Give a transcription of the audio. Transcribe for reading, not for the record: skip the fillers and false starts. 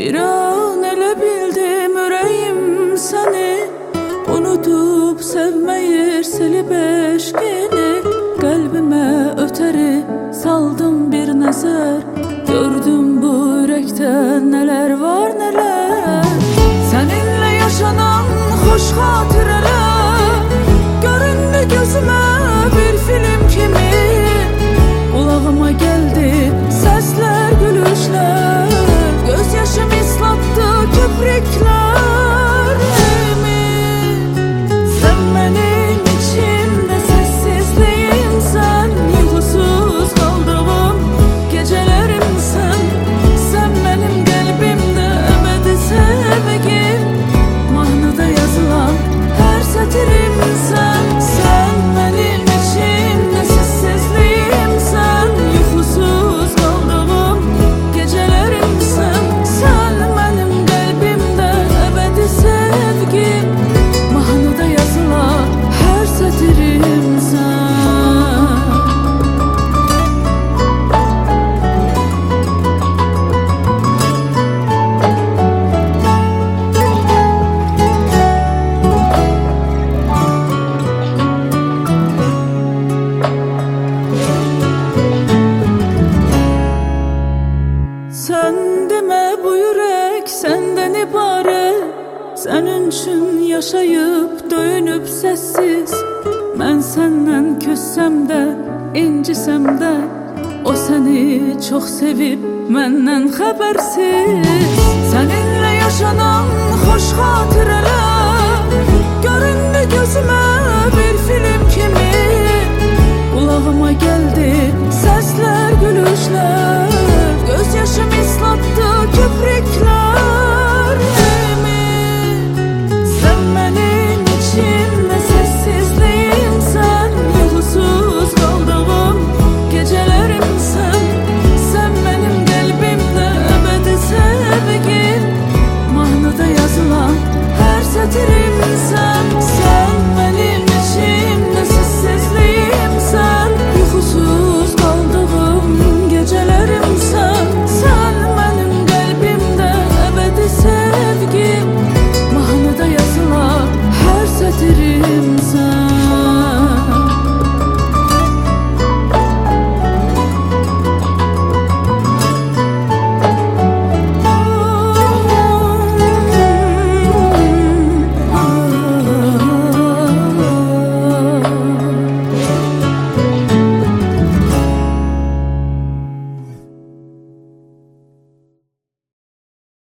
Bir an elə bildim ürəyim səni unudub sevməyir, silib eşqini. Qəlbimə ötəri saldım bir nəzər, gördüm bu ürəkdə nələr var nələr. Səninlə yaşanan xoş xatirələr göründü gözümə bir film kimi. Qulağıma gəldi səslər, gülüşlər, göz yaşım ıslattı köprüklərimi. Sən mənim içimdə səssizliyimsən, yuxusuz qaldığım gecələrimsən. Sən mənim qəlbimdə əbədi sevgim, mahnıda yazılan hər sətirimsən. Sən mənim içimdə səssizliyimsən, yuxusuz qaldığım gecələrimsən. Sən mənim qəlbimdə əbədi sevgim, mahnıda yazılan hər sətirimsən. Sən demə bu yürək səndən ibarət, sənin üçün yaşayıb döyünüb səssiz. Mən səndən küssəm də, incisəm də, o səni çox sevib məndən xəbərsiz. Səninlə yaşanan xoş xatirələr göründü gözümə bir film kimi. Qulağıma gəldi səslər, gülüşlər,